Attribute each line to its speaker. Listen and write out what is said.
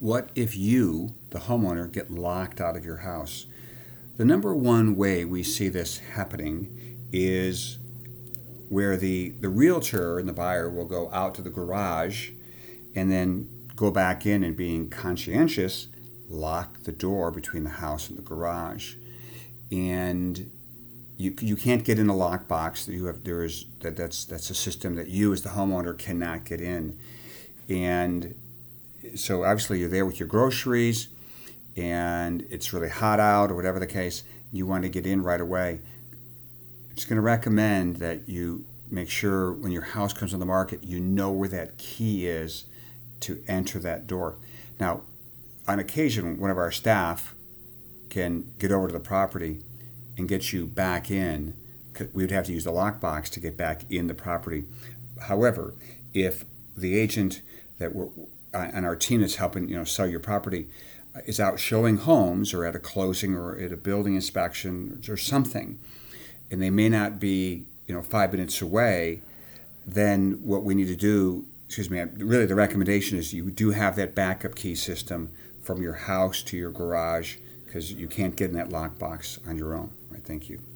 Speaker 1: what if you, the homeowner, get locked out of your house? The number one way we see this happening is where the realtor and the buyer will go out to the garage and then go back in and, being conscientious, lock the door between the house and the garage. And you can't get in a lockbox. That's a system that you as the homeowner cannot get in. And so obviously you're there with your groceries and it's really hot out or whatever the case, you want to get in right away. I'm just going to recommend that you make sure when your house comes on the market, you know where that key is to enter that door. Now, on occasion, one of our staff can get over to the property and get you back in. We would have to use the lockbox to get back in the property. However, if the agent that we're on our team that's helping sell your property is out showing homes or at a closing or at a building inspection or something, and they may not be 5 minutes away, then what we need to do, really the recommendation is you do have that backup key system from your house to your garage, because you can't get in that lockbox on your own. Right, thank you.